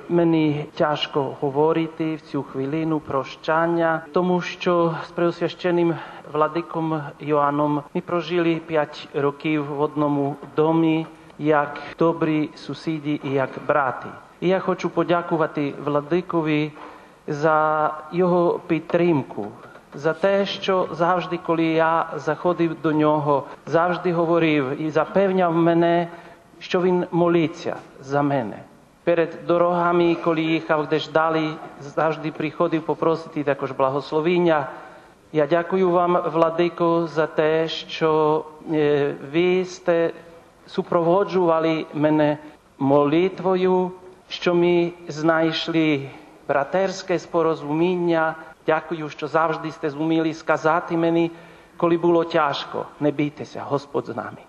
Мені тяжко говорити в цю хвилину прощання, тому що з преосвященним владиком Йоанном ми прожили 5 років в одному домі, як добрі сусіди і як брати. І я хочу подякувати владикові за його підтримку, за те, що завжди, коли я заходив до нього, завжди говорив і запевняв мене, що він молиться за мене. Перед дорогами, коли їхав десь далі, завжди приходив попросити також благословіння. Я дякую вам, владико, за те, що ви сте супроводжували мене молитвою, що ми знайшли братерське спорозуміння. Дякую, що завжди сте зуміли сказати мені, коли було тяжко. Не бійтеся, Господь з нами.